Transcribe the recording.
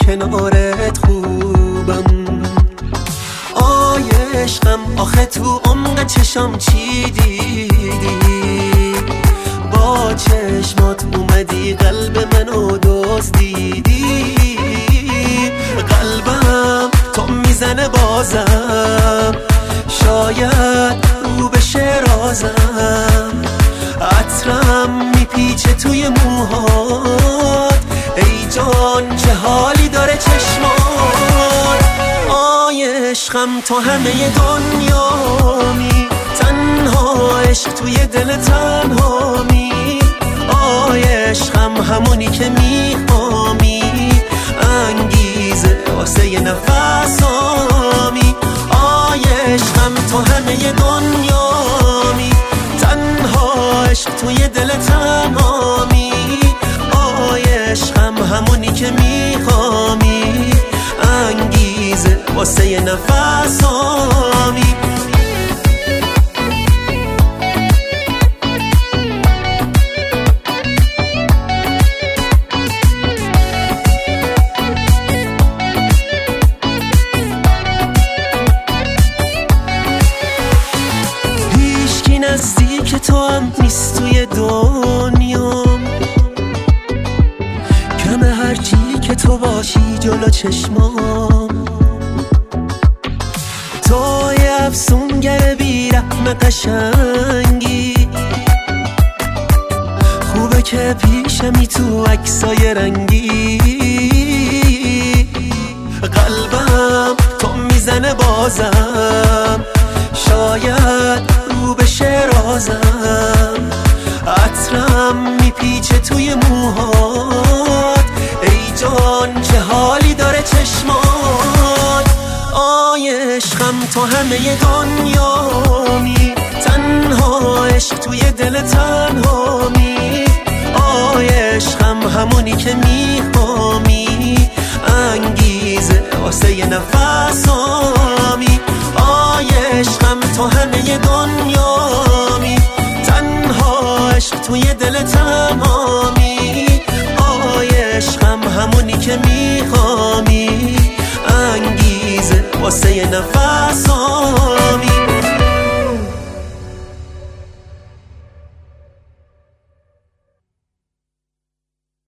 کنارت خوبم. آی عشقم آخه تو عمق چشام چی دیدی؟ با چشمات اومدی قلب منو دزدیدی. قلبم تو میزنه بازم، شاید رو بشه رازم. عطرم میپیچه توی موهات، ای جان چه حالی داره چشمات. آی عشقم تو همه دنیامی، تنها عشق توی دل تنهامی. آی عشقم همونی که میخوامی، انگیزه واسه نفسامی. آی عشقم تو همه دنیامی، تنها عشق توی دل تنهامی. آی عشقم همونی که میخوامی، انگیزه واسه نفسامی. نزدیک تو هم نیست توی دنیام، کمه هرچی که تو باشی جلو چشمام. تو یه افسونگر بی رحم قشنگی، خوبه که پیشمی تو عکسای رنگی. قلبم تو میزنه بازم، شاید رو بشه رازم. عطرم میپیچه توی موهات، ای جان چه حالی داره چشمات. آی عشقم تو همه دنیامی، تنها عشق توی دل تنهامی. آی عشقم همونی که میخوامی، انگیزه واسه نفسامی. آی عشقم تو همه دنیامی، تنها عشق توی دل تنهامی. آی عشقم همونی که میخوامی، انگیزه واسه نفسامی.